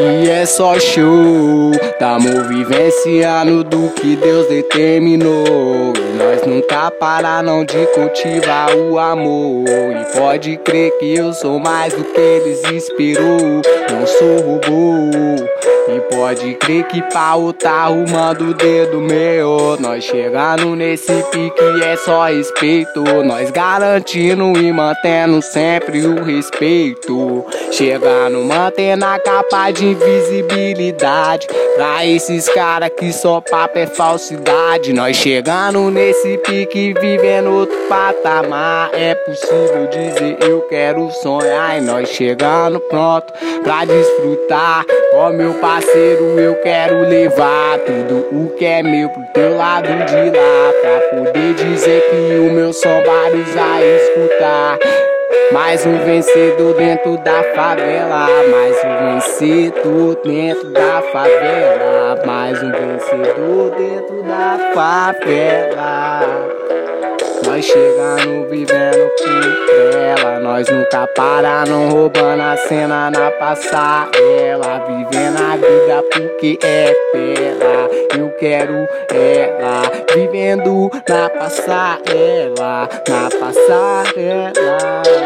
E é só show, tamo vivenciando do que Deus determinou. E nós nunca parar não de cultivar o amor. E pode crer que eu sou mais do que eles esperou. Não sou robô. E pode crer que pau tá arrumando o dedo meu. Nós chegando nesse pique é só respeito. Nós garantindo e mantendo sempre o respeito. Chegando, mantendo a capa de invisibilidade pra esses caras que só papo é falsidade. Nós chegando nesse pique, vivendo outro patamar. É possível dizer eu quero sonhar. E nós chegando pronto pra desfrutar. Ó meu parceiro, eu quero levar tudo o que é meu pro teu lado de lá, pra poder dizer que o meu som vários a escutar. Mais um vencedor dentro da favela, mais um vencedor dentro da favela, mais um vencedor dentro da favela. Nós chegando, vivendo por ela. Nós nunca para, não roubando a cena na passarela. Vivendo a vida porque é bela. Eu quero ela, vivendo na passarela, na passarela.